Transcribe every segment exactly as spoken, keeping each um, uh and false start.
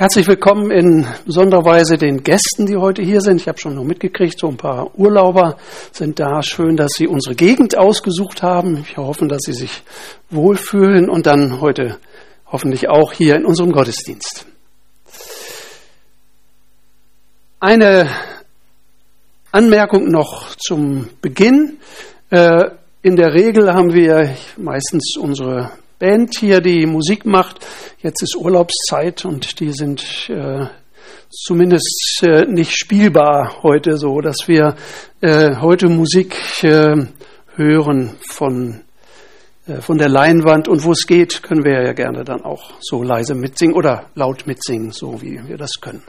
Herzlich willkommen in besonderer Weise den Gästen, die heute hier sind. Ich habe schon noch mitgekriegt, so ein paar Urlauber sind da. Schön, dass Sie unsere Gegend ausgesucht haben. Ich hoffe, dass Sie sich wohlfühlen und dann heute hoffentlich auch hier in unserem Gottesdienst. Eine Anmerkung noch zum Beginn. In der Regel haben wir meistens unsere Band hier, die Musik macht. Jetzt ist Urlaubszeit und die sind äh, zumindest äh, nicht spielbar heute, so dass wir äh, heute Musik äh, hören von, äh, von der Leinwand. Und wo es geht, können wir ja gerne dann auch so leise mitsingen oder laut mitsingen, so wie wir das können.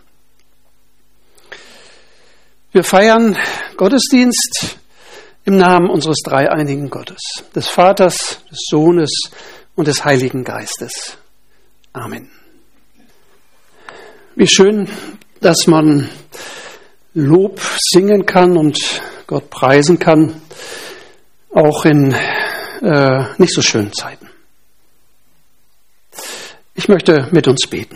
Wir feiern Gottesdienst im Namen unseres dreieinigen Gottes, des Vaters, des Sohnes und des Heiligen Geistes. Amen. Wie schön, dass man Lob singen kann und Gott preisen kann, auch in äh, nicht so schönen Zeiten. Ich möchte mit uns beten.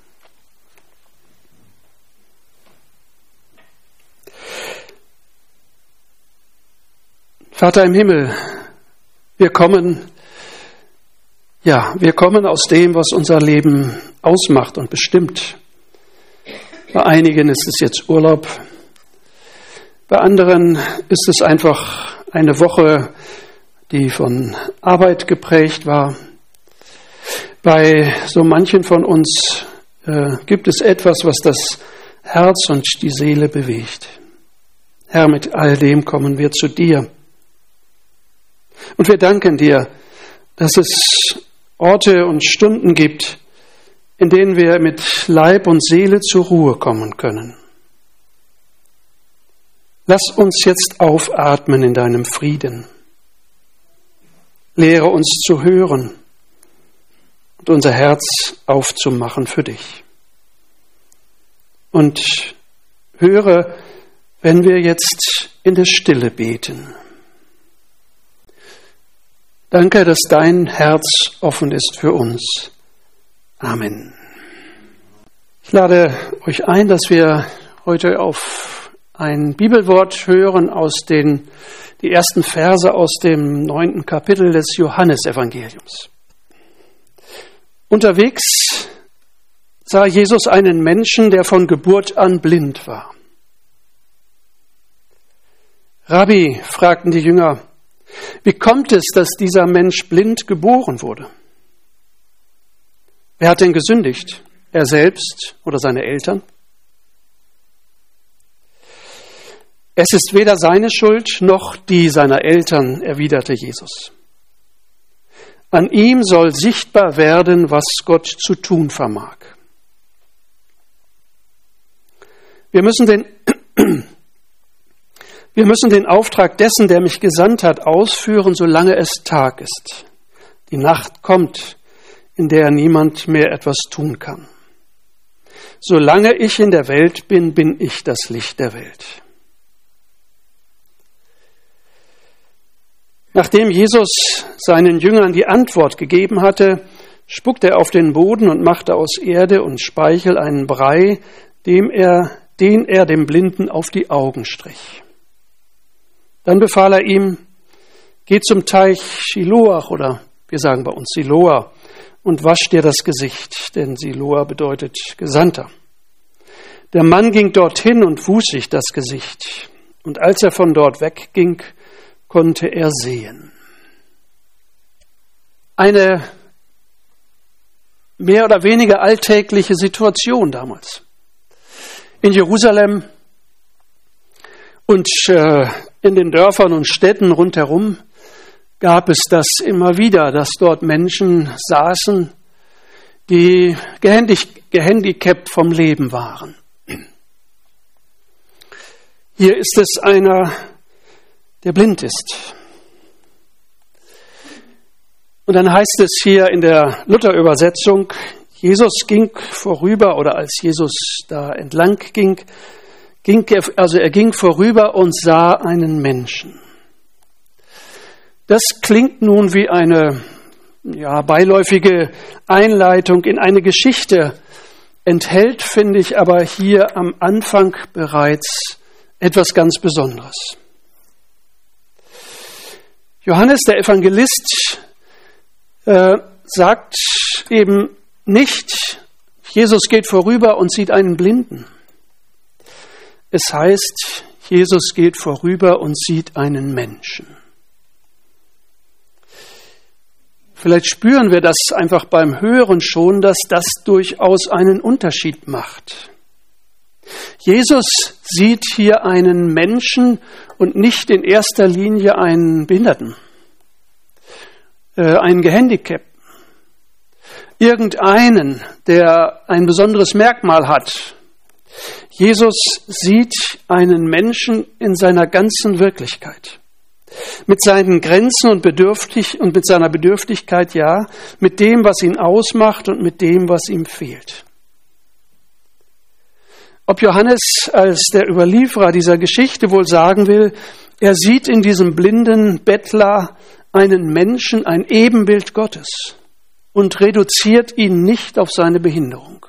Vater im Himmel, wir kommen Ja, wir kommen aus dem, was unser Leben ausmacht und bestimmt. Bei einigen ist es jetzt Urlaub, bei anderen ist es einfach eine Woche, die von Arbeit geprägt war. Bei so manchen von uns äh, gibt es etwas, was das Herz und die Seele bewegt. Herr, mit all dem kommen wir zu dir. Und wir danken dir, dass es Orte und Stunden gibt, in denen wir mit Leib und Seele zur Ruhe kommen können. Lass uns jetzt aufatmen in deinem Frieden. Lehre uns zu hören und unser Herz aufzumachen für dich. Und höre, wenn wir jetzt in der Stille beten. Danke, dass dein Herz offen ist für uns. Amen. Ich lade euch ein, dass wir heute auf ein Bibelwort hören aus den die ersten Verse aus dem neunten Kapitel des Johannesevangeliums. Unterwegs sah Jesus einen Menschen, der von Geburt an blind war. Rabbi, fragten die Jünger, wie kommt es, dass dieser Mensch blind geboren wurde? Wer hat denn gesündigt? Er selbst oder seine Eltern? Es ist weder seine Schuld noch die seiner Eltern, erwiderte Jesus. An ihm soll sichtbar werden, was Gott zu tun vermag. Wir müssen den Wir müssen den Auftrag dessen, der mich gesandt hat, ausführen, solange es Tag ist. Die Nacht kommt, in der niemand mehr etwas tun kann. Solange ich in der Welt bin, bin ich das Licht der Welt. Nachdem Jesus seinen Jüngern die Antwort gegeben hatte, spuckte er auf den Boden und machte aus Erde und Speichel einen Brei, dem er, den er dem Blinden auf die Augen strich. Dann befahl er ihm, geh zum Teich Shiloach, oder wir sagen bei uns Siloa, und wasch dir das Gesicht, denn Siloa bedeutet Gesandter. Der Mann ging dorthin und wusch sich das Gesicht, und als er von dort wegging, konnte er sehen. Eine mehr oder weniger alltägliche Situation damals. In Jerusalem und äh, in den Dörfern und Städten rundherum gab es das immer wieder, dass dort Menschen saßen, die gehandicapt vom Leben waren. Hier ist es einer, der blind ist. Und dann heißt es hier in der Luther-Übersetzung, Jesus ging vorüber, oder als Jesus da entlang ging, Ging er, also er ging vorüber und sah einen Menschen. Das klingt nun wie eine ja, beiläufige Einleitung in eine Geschichte, enthält, finde ich, aber hier am Anfang bereits etwas ganz Besonderes. Johannes, der Evangelist, äh, sagt eben nicht, Jesus geht vorüber und sieht einen Blinden. Es heißt, Jesus geht vorüber und sieht einen Menschen. Vielleicht spüren wir das einfach beim Hören schon, dass das durchaus einen Unterschied macht. Jesus sieht hier einen Menschen und nicht in erster Linie einen Behinderten, äh, einen Gehandicapten, irgendeinen, der ein besonderes Merkmal hat. Jesus sieht einen Menschen in seiner ganzen Wirklichkeit. Mit seinen Grenzen und bedürftig und mit seiner Bedürftigkeit, ja, mit dem, was ihn ausmacht und mit dem, was ihm fehlt. Ob Johannes als der Überlieferer dieser Geschichte wohl sagen will, er sieht in diesem blinden Bettler einen Menschen, ein Ebenbild Gottes und reduziert ihn nicht auf seine Behinderung.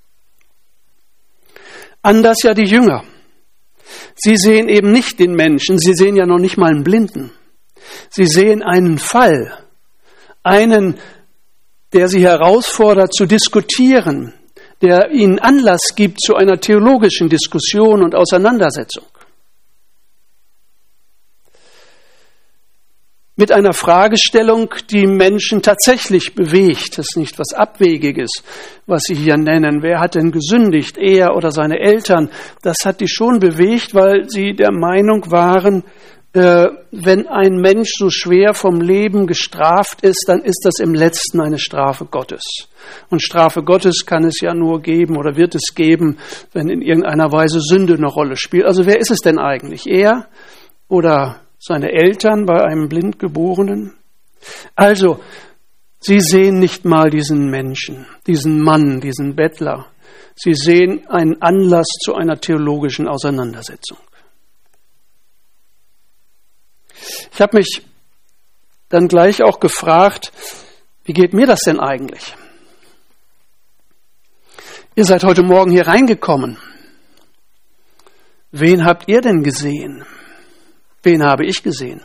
Anders ja die Jünger. Sie sehen eben nicht den Menschen, sie sehen ja noch nicht mal einen Blinden. Sie sehen einen Fall, einen, der sie herausfordert zu diskutieren, der ihnen Anlass gibt zu einer theologischen Diskussion und Auseinandersetzung. Mit einer Fragestellung, die Menschen tatsächlich bewegt. Das ist nicht was Abwegiges, was sie hier nennen. Wer hat denn gesündigt, er oder seine Eltern? Das hat die schon bewegt, weil sie der Meinung waren, äh, wenn ein Mensch so schwer vom Leben gestraft ist, dann ist das im Letzten eine Strafe Gottes. Und Strafe Gottes kann es ja nur geben oder wird es geben, wenn in irgendeiner Weise Sünde eine Rolle spielt. Also wer ist es denn eigentlich? Er oder seine Eltern bei einem Blindgeborenen? Also, sie sehen nicht mal diesen Menschen, diesen Mann, diesen Bettler. Sie sehen einen Anlass zu einer theologischen Auseinandersetzung. Ich habe mich dann gleich auch gefragt, wie geht mir das denn eigentlich? Ihr seid heute Morgen hier reingekommen. Wen habt ihr denn gesehen? Wen habe ich gesehen?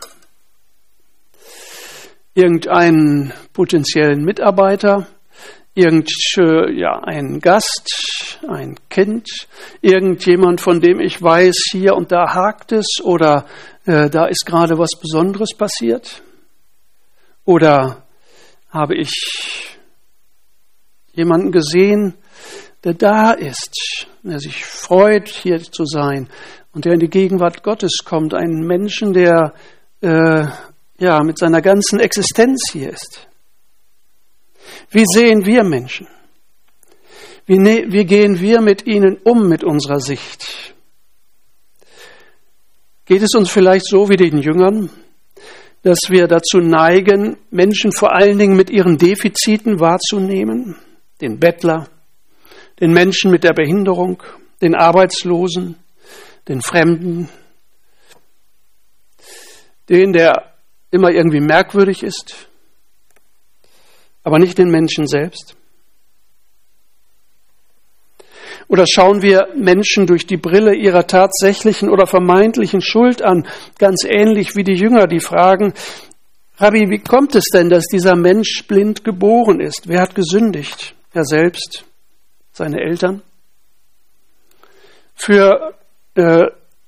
Irgendeinen potenziellen Mitarbeiter, irgend, ja, einen Gast, ein Kind, irgendjemand, von dem ich weiß, hier und da hakt es oder äh, da ist gerade was Besonderes passiert? Oder habe ich jemanden gesehen, der da ist, der sich freut, hier zu sein und der in die Gegenwart Gottes kommt, einen Menschen, der äh, ja mit seiner ganzen Existenz hier ist? Wie sehen wir Menschen? Wie, ne, wie gehen wir mit ihnen um, mit unserer Sicht? Geht es uns vielleicht so wie den Jüngern, dass wir dazu neigen, Menschen vor allen Dingen mit ihren Defiziten wahrzunehmen? Den Bettler, den Menschen mit der Behinderung, den Arbeitslosen, den Fremden, den, der immer irgendwie merkwürdig ist, aber nicht den Menschen selbst? Oder schauen wir Menschen durch die Brille ihrer tatsächlichen oder vermeintlichen Schuld an, ganz ähnlich wie die Jünger, die fragen, Rabbi, wie kommt es denn, dass dieser Mensch blind geboren ist? Wer hat gesündigt? Er selbst? Seine Eltern? Für äh,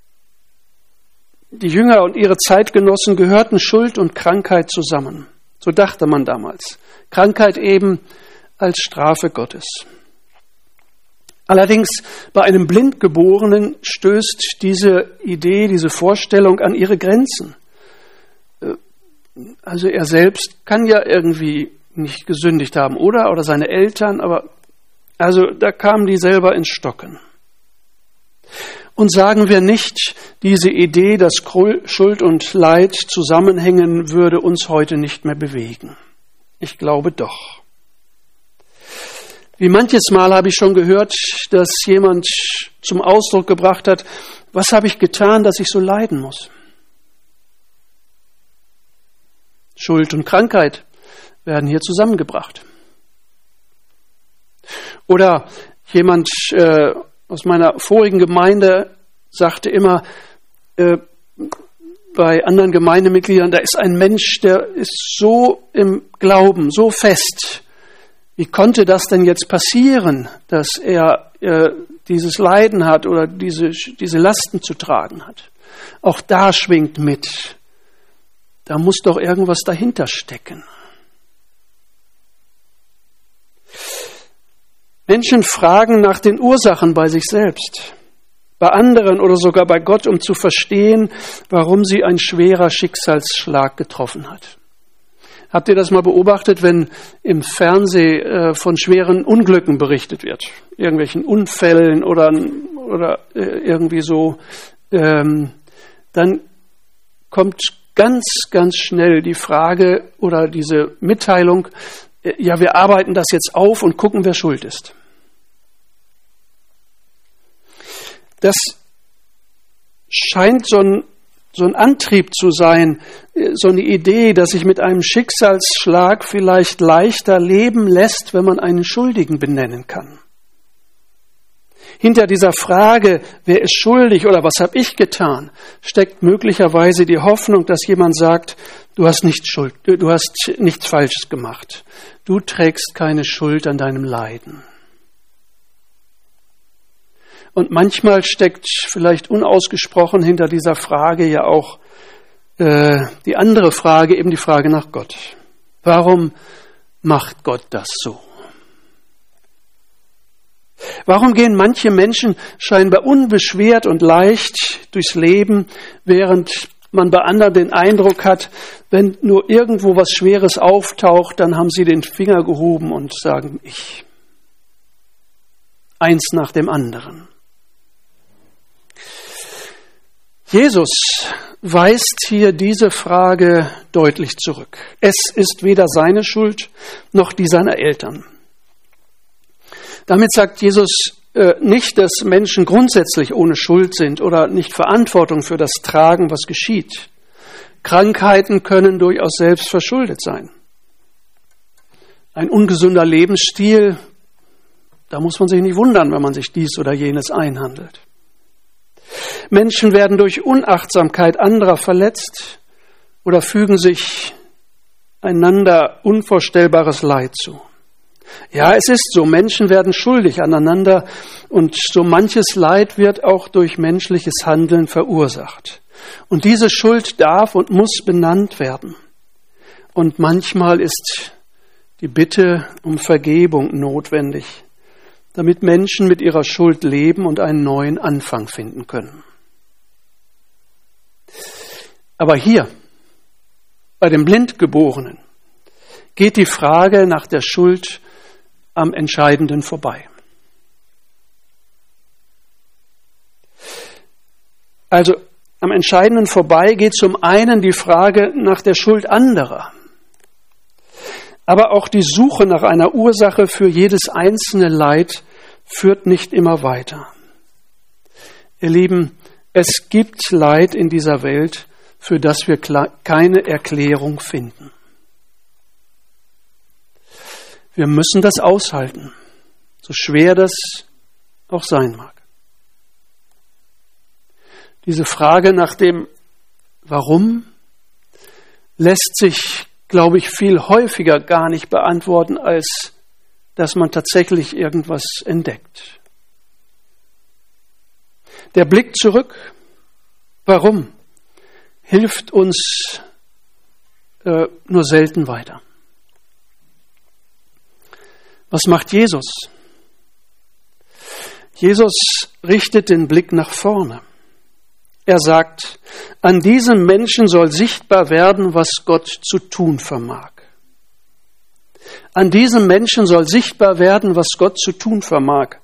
die Jünger und ihre Zeitgenossen gehörten Schuld und Krankheit zusammen. So dachte man damals. Krankheit eben als Strafe Gottes. Allerdings bei einem Blindgeborenen stößt diese Idee, diese Vorstellung an ihre Grenzen. Also er selbst kann ja irgendwie nicht gesündigt haben, oder? Oder seine Eltern, aber also da kamen die selber ins Stocken. Und sagen wir nicht, diese Idee, dass Schuld und Leid zusammenhängen, würde uns heute nicht mehr bewegen. Ich glaube doch. Wie manches Mal habe ich schon gehört, dass jemand zum Ausdruck gebracht hat, was habe ich getan, dass ich so leiden muss? Schuld und Krankheit werden hier zusammengebracht. Oder Jemand äh, aus meiner vorigen Gemeinde sagte immer, äh, bei anderen Gemeindemitgliedern, da ist ein Mensch, der ist so im Glauben, so fest. Wie konnte das denn jetzt passieren, dass er äh, dieses Leiden hat oder diese, diese Lasten zu tragen hat? Auch da schwingt mit. Da muss doch irgendwas dahinter stecken. Menschen fragen nach den Ursachen bei sich selbst, bei anderen oder sogar bei Gott, um zu verstehen, warum sie ein schwerer Schicksalsschlag getroffen hat. Habt ihr das mal beobachtet, wenn im Fernsehen äh, von schweren Unglücken berichtet wird? Irgendwelchen Unfällen oder, oder äh, irgendwie so. Ähm, dann kommt ganz, ganz schnell die Frage oder diese Mitteilung, äh, ja, wir arbeiten das jetzt auf und gucken, wer schuld ist. Das scheint so ein So ein Antrieb zu sein, so eine Idee, dass sich mit einem Schicksalsschlag vielleicht leichter leben lässt, wenn man einen Schuldigen benennen kann. Hinter dieser Frage, wer ist schuldig oder was habe ich getan, steckt möglicherweise die Hoffnung, dass jemand sagt, du hast nicht Schuld, du hast nichts Falsches gemacht. Du trägst keine Schuld an deinem Leiden. Und manchmal steckt vielleicht unausgesprochen hinter dieser Frage ja auch äh, die andere Frage, eben die Frage nach Gott. Warum macht Gott das so? Warum gehen manche Menschen scheinbar unbeschwert und leicht durchs Leben, während man bei anderen den Eindruck hat, wenn nur irgendwo was Schweres auftaucht, dann haben sie den Finger gehoben und sagen, ich. Eins nach dem anderen. Jesus weist hier diese Frage deutlich zurück. Es ist weder seine Schuld noch die seiner Eltern. Damit sagt Jesus äh, nicht, dass Menschen grundsätzlich ohne Schuld sind oder nicht Verantwortung für das tragen, was geschieht. Krankheiten können durchaus selbst verschuldet sein. Ein ungesunder Lebensstil, da muss man sich nicht wundern, wenn man sich dies oder jenes einhandelt. Menschen werden durch Unachtsamkeit anderer verletzt oder fügen sich einander unvorstellbares Leid zu. Ja, es ist so, Menschen werden schuldig aneinander und so manches Leid wird auch durch menschliches Handeln verursacht. Und diese Schuld darf und muss benannt werden. Und manchmal ist die Bitte um Vergebung notwendig, damit Menschen mit ihrer Schuld leben und einen neuen Anfang finden können. Aber hier, bei dem Blindgeborenen, geht die Frage nach der Schuld am Entscheidenden vorbei. Also am Entscheidenden vorbei geht zum einen die Frage nach der Schuld anderer, aber auch die Suche nach einer Ursache für jedes einzelne Leid führt nicht immer weiter. Ihr Lieben, es gibt Leid in dieser Welt, für das wir keine Erklärung finden. Wir müssen das aushalten, so schwer das auch sein mag. Diese Frage nach dem Warum lässt sich, glaube ich, viel häufiger gar nicht beantworten, als dass man tatsächlich irgendwas entdeckt. Der Blick zurück, warum, hilft uns äh, nur selten weiter. Was macht Jesus? Jesus richtet den Blick nach vorne. Er sagt, an diesem Menschen soll sichtbar werden, was Gott zu tun vermag. An diesem Menschen soll sichtbar werden, was Gott zu tun vermag.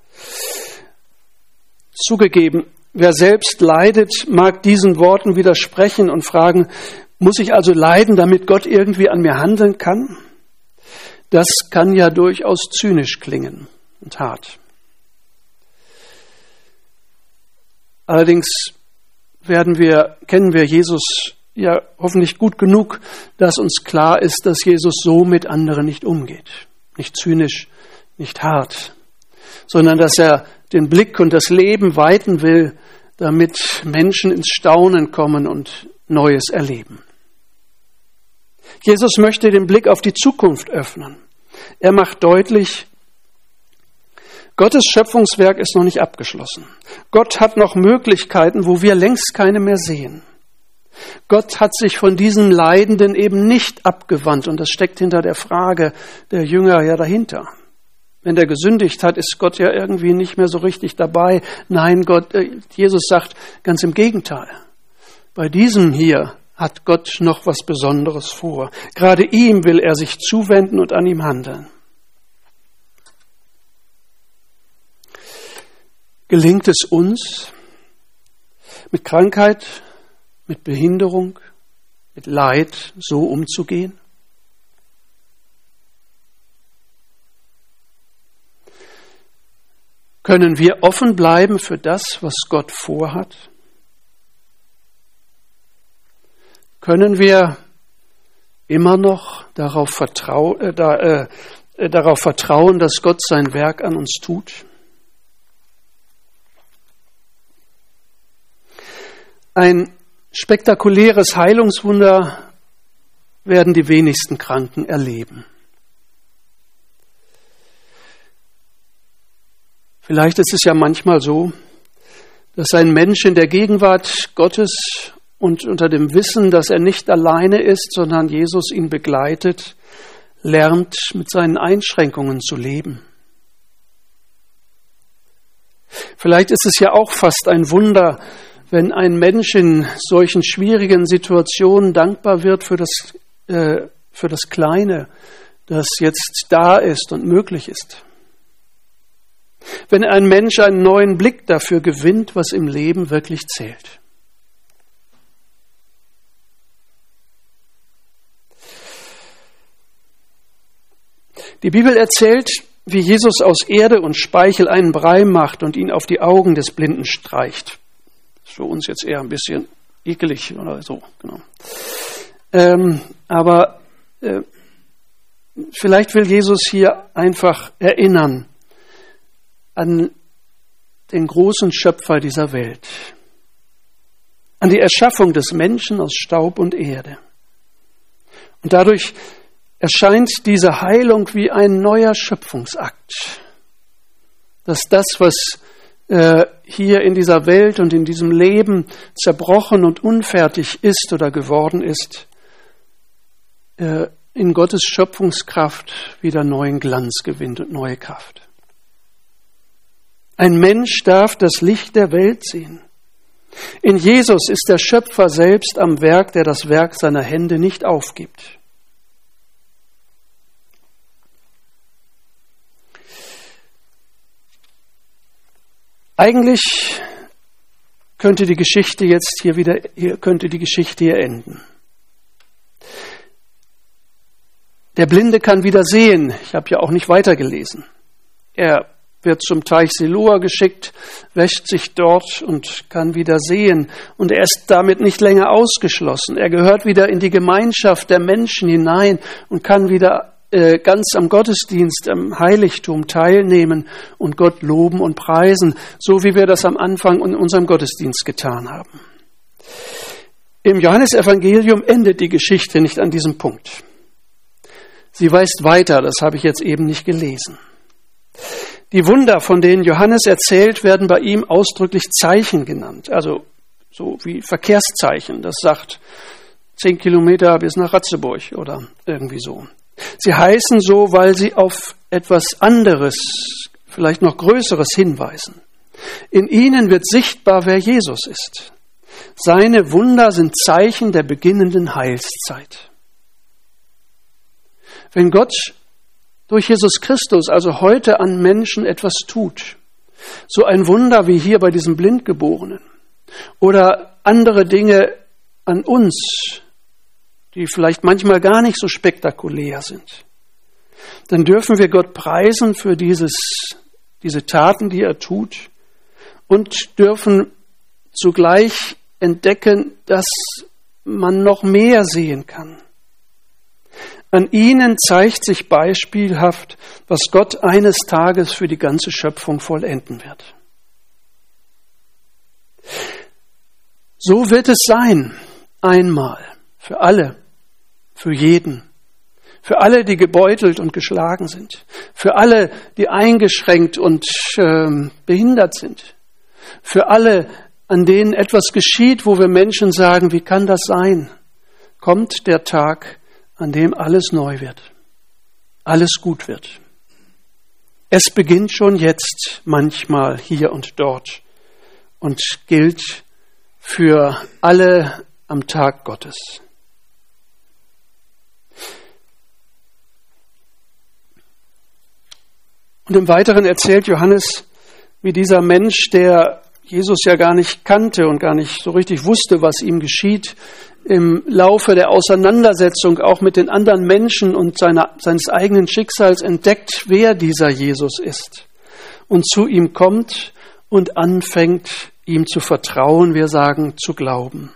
Zugegeben, wer selbst leidet, mag diesen Worten widersprechen und fragen, muss ich also leiden, damit Gott irgendwie an mir handeln kann? Das kann ja durchaus zynisch klingen und hart. Allerdings werden wir, kennen wir Jesus ja hoffentlich gut genug, dass uns klar ist, dass Jesus so mit anderen nicht umgeht. Nicht zynisch, nicht hart. sondern dass er den Blick und das Leben weiten will, damit Menschen ins Staunen kommen und Neues erleben. Jesus möchte den Blick auf die Zukunft öffnen. Er macht deutlich, Gottes Schöpfungswerk ist noch nicht abgeschlossen. Gott hat noch Möglichkeiten, wo wir längst keine mehr sehen. Gott hat sich von diesen Leidenden eben nicht abgewandt und das steckt hinter der Frage der Jünger ja dahinter. Wenn der gesündigt hat, ist Gott ja irgendwie nicht mehr so richtig dabei. Nein, Gott, äh, Jesus sagt ganz im Gegenteil. Bei diesem hier hat Gott noch was Besonderes vor. Gerade ihm will er sich zuwenden und an ihm handeln. Gelingt es uns, mit Krankheit, mit Behinderung, mit Leid so umzugehen? Können wir offen bleiben für das, was Gott vorhat? Können wir immer noch darauf, vertrau, äh, da, äh, darauf vertrauen, dass Gott sein Werk an uns tut? Ein spektakuläres Heilungswunder werden die wenigsten Kranken erleben. Vielleicht ist es ja manchmal so, dass ein Mensch in der Gegenwart Gottes und unter dem Wissen, dass er nicht alleine ist, sondern Jesus ihn begleitet, lernt, mit seinen Einschränkungen zu leben. Vielleicht ist es ja auch fast ein Wunder, wenn ein Mensch in solchen schwierigen Situationen dankbar wird für das, äh, für das Kleine, das jetzt da ist und möglich ist. Wenn ein Mensch einen neuen Blick dafür gewinnt, was im Leben wirklich zählt. Die Bibel erzählt, wie Jesus aus Erde und Speichel einen Brei macht und ihn auf die Augen des Blinden streicht. Das ist für uns jetzt eher ein bisschen ekelig oder so, genau. Ähm, aber äh, vielleicht will Jesus hier einfach erinnern an den großen Schöpfer dieser Welt, an die Erschaffung des Menschen aus Staub und Erde. Und dadurch erscheint diese Heilung wie ein neuer Schöpfungsakt, dass das, was äh, hier in dieser Welt und in diesem Leben zerbrochen und unfertig ist oder geworden ist, äh, in Gottes Schöpfungskraft wieder neuen Glanz gewinnt und neue Kraft. Ein Mensch darf das Licht der Welt sehen. In Jesus ist der Schöpfer selbst am Werk, der das Werk seiner Hände nicht aufgibt. Eigentlich könnte die Geschichte jetzt hier wieder, hier könnte die Geschichte hier enden. Der Blinde kann wieder sehen. Ich habe ja auch nicht weitergelesen. Er wird zum Teich Siloa geschickt, wäscht sich dort und kann wieder sehen. Und er ist damit nicht länger ausgeschlossen. Er gehört wieder in die Gemeinschaft der Menschen hinein und kann wieder äh, ganz am Gottesdienst, am Heiligtum teilnehmen und Gott loben und preisen, so wie wir das am Anfang in unserem Gottesdienst getan haben. Im Johannesevangelium endet die Geschichte nicht an diesem Punkt. Sie weist weiter, das habe ich jetzt eben nicht gelesen. Die Wunder, von denen Johannes erzählt, werden bei ihm ausdrücklich Zeichen genannt, also so wie Verkehrszeichen. Das sagt zehn Kilometer bis nach Ratzeburg oder irgendwie so. Sie heißen so, weil sie auf etwas anderes, vielleicht noch Größeres hinweisen. In ihnen wird sichtbar, wer Jesus ist. Seine Wunder sind Zeichen der beginnenden Heilszeit. Wenn Gott durch Jesus Christus also heute an Menschen etwas tut, so ein Wunder wie hier bei diesem Blindgeborenen oder andere Dinge an uns, die vielleicht manchmal gar nicht so spektakulär sind, dann dürfen wir Gott preisen für dieses, diese Taten, die er tut und dürfen zugleich entdecken, dass man noch mehr sehen kann. An ihnen zeigt sich beispielhaft, was Gott eines Tages für die ganze Schöpfung vollenden wird. So wird es sein, einmal, für alle, für jeden, für alle, die gebeutelt und geschlagen sind, für alle, die eingeschränkt und äh, behindert sind, für alle, an denen etwas geschieht, wo wir Menschen sagen, wie kann das sein? Kommt der Tag, an dem alles neu wird, alles gut wird. Es beginnt schon jetzt manchmal hier und dort und gilt für alle am Tag Gottes. Und im Weiteren erzählt Johannes, wie dieser Mensch, der Jesus ja gar nicht kannte und gar nicht so richtig wusste, was ihm geschieht, im Laufe der Auseinandersetzung auch mit den anderen Menschen und seiner, seines eigenen Schicksals entdeckt, wer dieser Jesus ist und zu ihm kommt und anfängt, ihm zu vertrauen, wir sagen, zu glauben.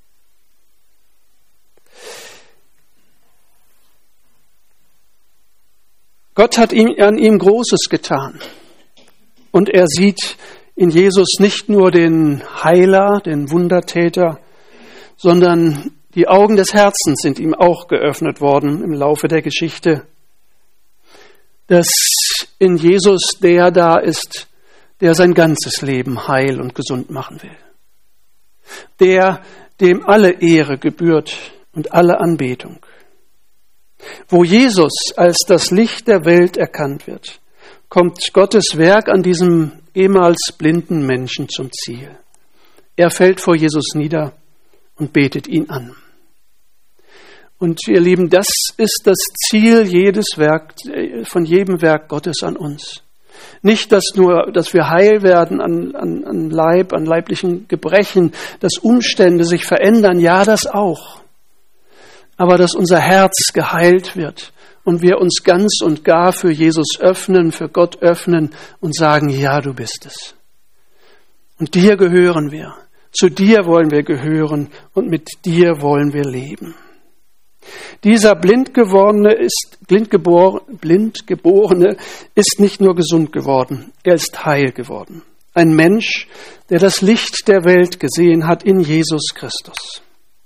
Gott hat ihm, an ihm Großes getan und er sieht in Jesus nicht nur den Heiler, den Wundertäter, sondern die Augen des Herzens sind ihm auch geöffnet worden im Laufe der Geschichte, dass in Jesus der da ist, der sein ganzes Leben heil und gesund machen will. Der, dem alle Ehre gebührt und alle Anbetung. Wo Jesus als das Licht der Welt erkannt wird, kommt Gottes Werk an diesem ehemals blinden Menschen zum Ziel. Er fällt vor Jesus nieder und betet ihn an. Und ihr Lieben, das ist das Ziel jedes Werk, von jedem Werk Gottes an uns. Nicht, dass nur, dass wir heil werden an, an, an Leib, an leiblichen Gebrechen, dass Umstände sich verändern, ja, das auch. Aber dass unser Herz geheilt wird und wir uns ganz und gar für Jesus öffnen, für Gott öffnen und sagen, ja, du bist es. Und dir gehören wir. Zu dir wollen wir gehören und mit dir wollen wir leben. Dieser Blindgeborene ist, Blindgebor, Blindgeborene ist nicht nur gesund geworden, er ist heil geworden. Ein Mensch, der das Licht der Welt gesehen hat in Jesus Christus.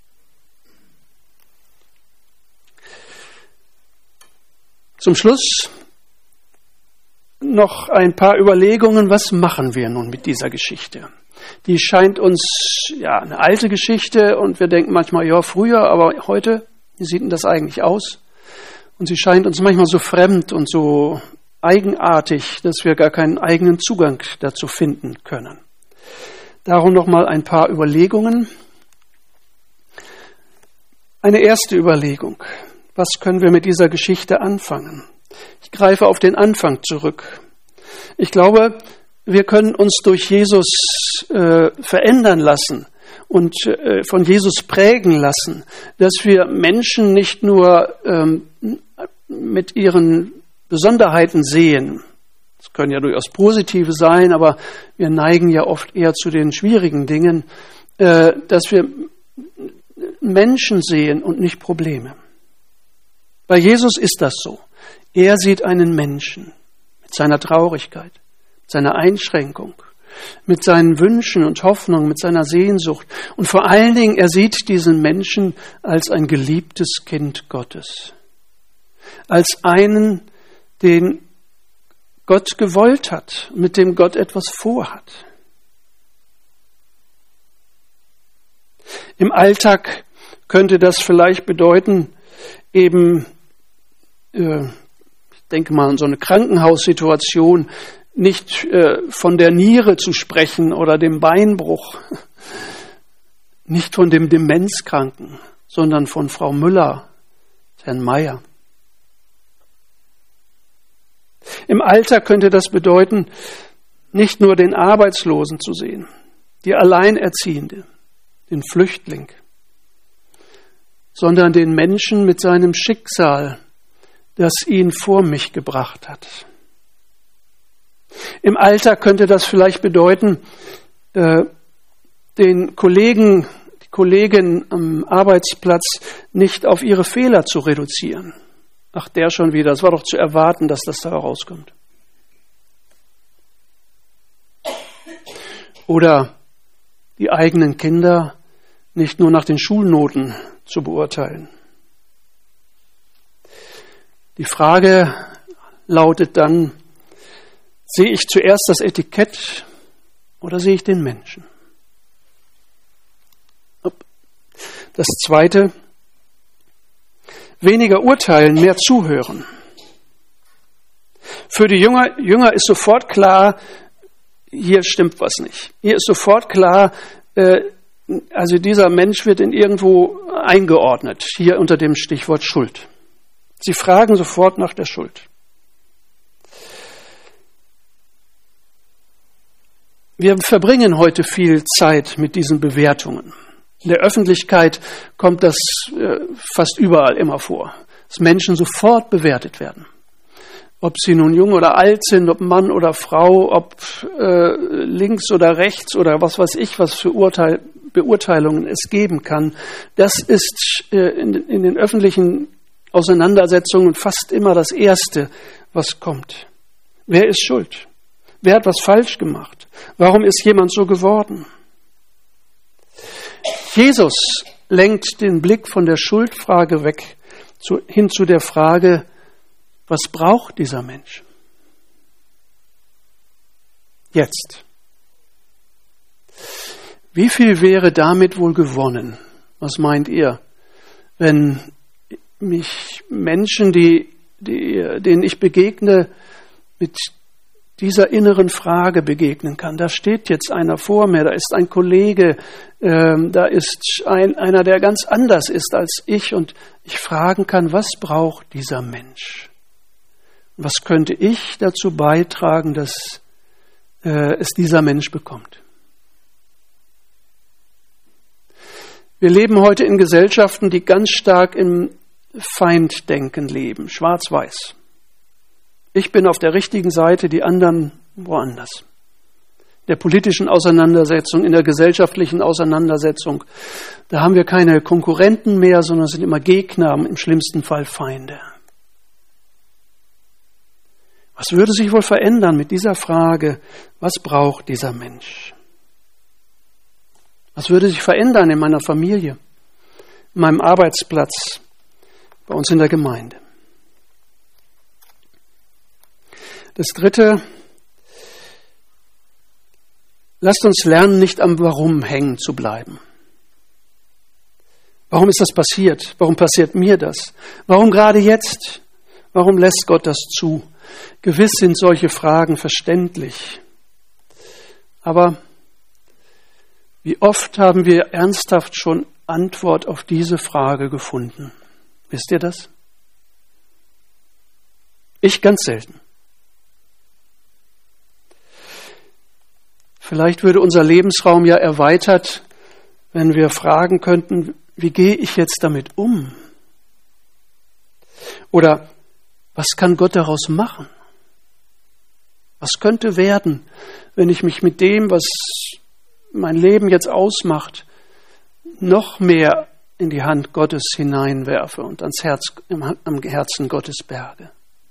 Zum Schluss noch ein paar Überlegungen, was machen wir nun mit dieser Geschichte? Die scheint uns ja eine alte Geschichte und wir denken manchmal, ja früher, aber heute, wie sieht denn das eigentlich aus? Und sie scheint uns manchmal so fremd und so eigenartig, dass wir gar keinen eigenen Zugang dazu finden können. Darum noch mal ein paar Überlegungen. Eine erste Überlegung. Was können wir mit dieser Geschichte anfangen? Ich greife auf den Anfang zurück. Ich glaube, wir können uns durch Jesus äh, verändern lassen und äh, von Jesus prägen lassen, dass wir Menschen nicht nur ähm, mit ihren Besonderheiten sehen. Das können ja durchaus positive sein, aber wir neigen ja oft eher zu den schwierigen Dingen, äh, dass wir Menschen sehen und nicht Probleme. Bei Jesus ist das so. Er sieht einen Menschen mit seiner Traurigkeit, mit seiner Einschränkung, mit seinen Wünschen und Hoffnungen, mit seiner Sehnsucht. Und vor allen Dingen, er sieht diesen Menschen als ein geliebtes Kind Gottes. Als einen, den Gott gewollt hat, mit dem Gott etwas vorhat. Im Alltag könnte das vielleicht bedeuten, eben, äh, ich denke mal an so eine Krankenhaussituation, nicht äh, von der Niere zu sprechen oder dem Beinbruch, nicht von dem Demenzkranken, sondern von Frau Müller, Herrn Meier. Im Alter könnte das bedeuten, nicht nur den Arbeitslosen zu sehen, die Alleinerziehende, den Flüchtling, sondern den Menschen mit seinem Schicksal, das ihn vor mich gebracht hat. Im Alter könnte das vielleicht bedeuten, äh, den Kollegen, die Kollegin am Arbeitsplatz nicht auf ihre Fehler zu reduzieren, Ach, der schon wieder. Es war doch zu erwarten, dass das da rauskommt. Oder die eigenen Kinder nicht nur nach den Schulnoten zu beurteilen. Die Frage lautet dann, sehe ich zuerst das Etikett oder sehe ich den Menschen? Das Zweite, weniger urteilen, mehr zuhören. Für die Jünger, Jünger ist sofort klar, hier stimmt was nicht. Hier ist sofort klar, äh, also dieser Mensch wird in irgendwo eingeordnet, hier unter dem Stichwort Schuld. Sie fragen sofort nach der Schuld. Wir verbringen heute viel Zeit mit diesen Bewertungen. In der Öffentlichkeit kommt das äh, fast überall immer vor, dass Menschen sofort bewertet werden. Ob sie nun jung oder alt sind, ob Mann oder Frau, ob äh, links oder rechts oder was weiß ich, was für Urteil, Beurteilungen es geben kann. Das ist äh, in, in den öffentlichen Auseinandersetzungen fast immer das Erste, was kommt. Wer ist schuld? Wer hat was falsch gemacht? Warum ist jemand so geworden? Jesus lenkt den Blick von der Schuldfrage weg zu, hin zu der Frage, was braucht dieser Mensch? Jetzt. Wie viel wäre damit wohl gewonnen? Was meint ihr? Wenn mich Menschen, die, die, denen ich begegne, mit dieser inneren Frage begegnen kann. Da steht jetzt einer vor mir, da ist ein Kollege, ähm, da ist ein, einer, der ganz anders ist als ich und ich fragen kann, was braucht dieser Mensch? Was könnte ich dazu beitragen, dass äh, es dieser Mensch bekommt? Wir leben heute in Gesellschaften, die ganz stark im Feinddenken leben, schwarz-weiß. Ich bin auf der richtigen Seite, die anderen woanders. In der politischen Auseinandersetzung, in der gesellschaftlichen Auseinandersetzung, da haben wir keine Konkurrenten mehr, sondern sind immer Gegner, im schlimmsten Fall Feinde. Was würde sich wohl verändern mit dieser Frage, was braucht dieser Mensch? Was würde sich verändern in meiner Familie, in meinem Arbeitsplatz, bei uns in der Gemeinde? Das Dritte, lasst uns lernen, nicht am Warum hängen zu bleiben. Warum ist das passiert? Warum passiert mir das? Warum gerade jetzt? Warum lässt Gott das zu? Gewiss sind solche Fragen verständlich. Aber wie oft haben wir ernsthaft schon Antwort auf diese Frage gefunden? Wisst ihr das? Ich ganz selten. Vielleicht würde unser Lebensraum ja erweitert, wenn wir fragen könnten, wie gehe ich jetzt damit um? Oder was kann Gott daraus machen? Was könnte werden, wenn ich mich mit dem, was mein Leben jetzt ausmacht, noch mehr in die Hand Gottes hineinwerfe und ans Herz, am Herzen Gottes berge?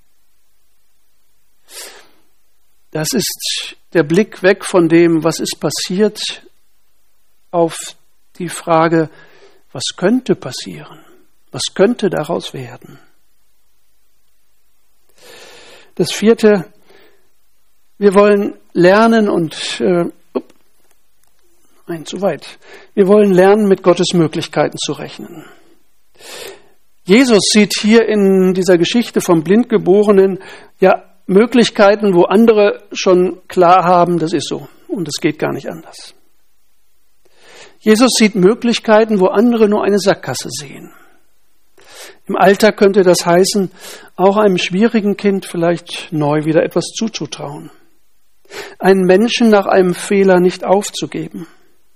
Das ist der Blick weg von dem, was ist passiert, auf die Frage, was könnte passieren? Was könnte daraus werden? Das Vierte, wir wollen lernen und, äh, up, nein, zu weit. Wir wollen lernen, mit Gottes Möglichkeiten zu rechnen. Jesus sieht hier in dieser Geschichte vom Blindgeborenen ja Möglichkeiten, wo andere schon klar haben, das ist so und es geht gar nicht anders. Jesus sieht Möglichkeiten, wo andere nur eine Sackgasse sehen. Im Alltag könnte das heißen, auch einem schwierigen Kind vielleicht neu wieder etwas zuzutrauen. Einen Menschen nach einem Fehler nicht aufzugeben.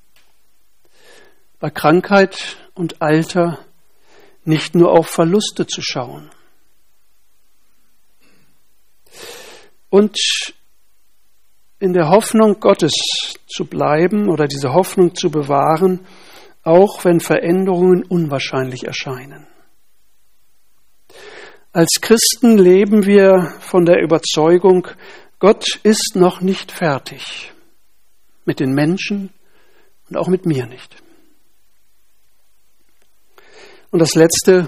Bei Krankheit und Alter nicht nur auf Verluste zu schauen. Und in der Hoffnung Gottes zu bleiben oder diese Hoffnung zu bewahren, auch wenn Veränderungen unwahrscheinlich erscheinen. Als Christen leben wir von der Überzeugung, Gott ist noch nicht fertig mit den Menschen und auch mit mir nicht. Und das Letzte,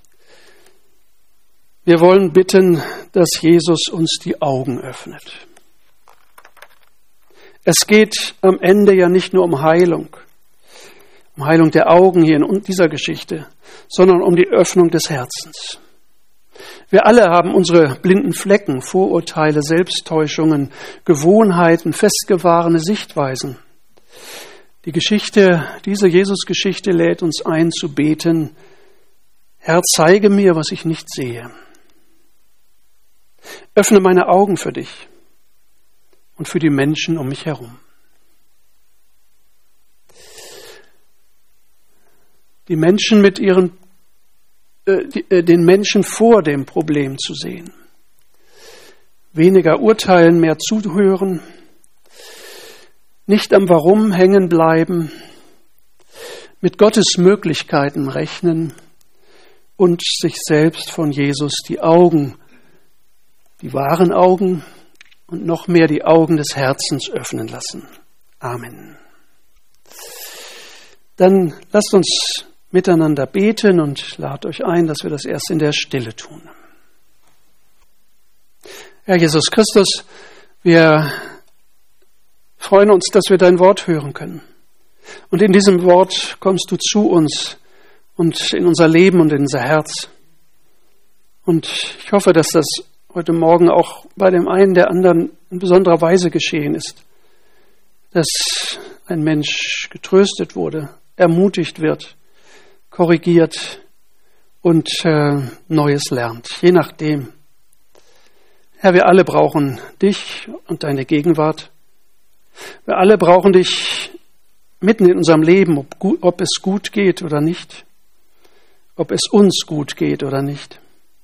wir wollen bitten, dass Jesus uns die Augen öffnet. Es geht am Ende ja nicht nur um Heilung, um Heilung der Augen hier in dieser Geschichte, sondern um die Öffnung des Herzens. Wir alle haben unsere blinden Flecken, Vorurteile, Selbsttäuschungen, Gewohnheiten, festgefahrene Sichtweisen. Die Geschichte, diese Jesus-Geschichte lädt uns ein zu beten: Herr, zeige mir, was ich nicht sehe. Öffne meine Augen für dich und für die Menschen um mich herum. Die Menschen mit ihren den Menschen vor dem Problem zu sehen. Weniger urteilen, mehr zuhören, nicht am Warum hängen bleiben, mit Gottes Möglichkeiten rechnen und sich selbst von Jesus die Augen, die wahren Augen und noch mehr die Augen des Herzens öffnen lassen. Amen. Dann lasst uns miteinander beten und lad euch ein, dass wir das erst in der Stille tun. Herr Jesus Christus, wir freuen uns, dass wir dein Wort hören können. Und in diesem Wort kommst du zu uns und in unser Leben und in unser Herz. Und ich hoffe, dass das heute Morgen auch bei dem einen der anderen in besonderer Weise geschehen ist, dass ein Mensch getröstet wurde, ermutigt wird, korrigiert und äh, Neues lernt, je nachdem. Herr, wir alle brauchen dich und deine Gegenwart. Wir alle brauchen dich mitten in unserem Leben, ob, gut, ob es gut geht oder nicht, ob es uns gut geht oder nicht.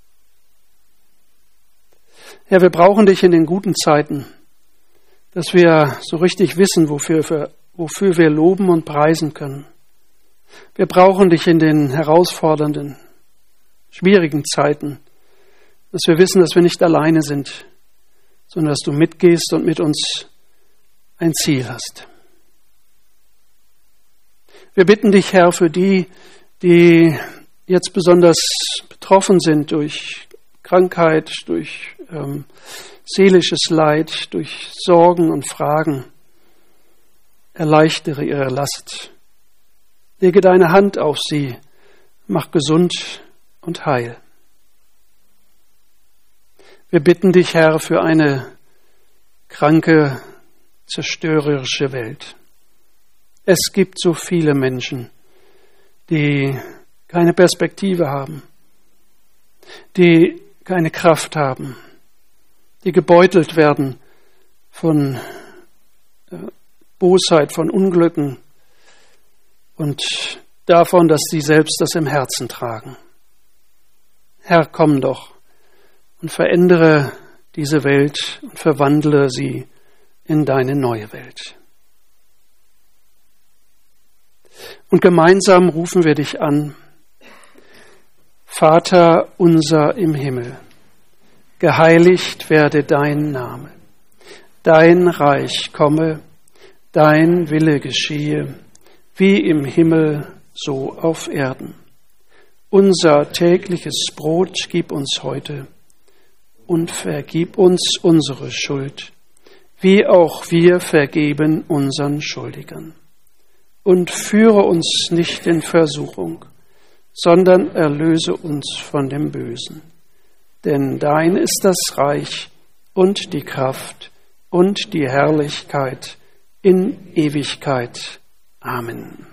Herr, wir brauchen dich in den guten Zeiten, dass wir so richtig wissen, wofür, für, wofür wir loben und preisen können. Wir brauchen dich in den herausfordernden, schwierigen Zeiten, dass wir wissen, dass wir nicht alleine sind, sondern dass du mitgehst und mit uns ein Ziel hast. Wir bitten dich, Herr, für die, die jetzt besonders betroffen sind durch Krankheit, durch ähm, seelisches Leid, durch Sorgen und Fragen. Erleichtere ihre Last. Lege deine Hand auf sie, mach gesund und heil. Wir bitten dich, Herr, für eine kranke, zerstörerische Welt. Es gibt so viele Menschen, die keine Perspektive haben, die keine Kraft haben, die gebeutelt werden von Bosheit, von Unglücken, und davon, dass sie selbst das im Herzen tragen. Herr, komm doch und verändere diese Welt und verwandle sie in deine neue Welt. Und gemeinsam rufen wir dich an: Vater unser im Himmel, geheiligt werde dein Name, dein Reich komme, dein Wille geschehe, wie im Himmel, so auf Erden. Unser tägliches Brot gib uns heute und vergib uns unsere Schuld, wie auch wir vergeben unseren Schuldigern. Und führe uns nicht in Versuchung, sondern erlöse uns von dem Bösen. Denn dein ist das Reich und die Kraft und die Herrlichkeit in Ewigkeit. Amen.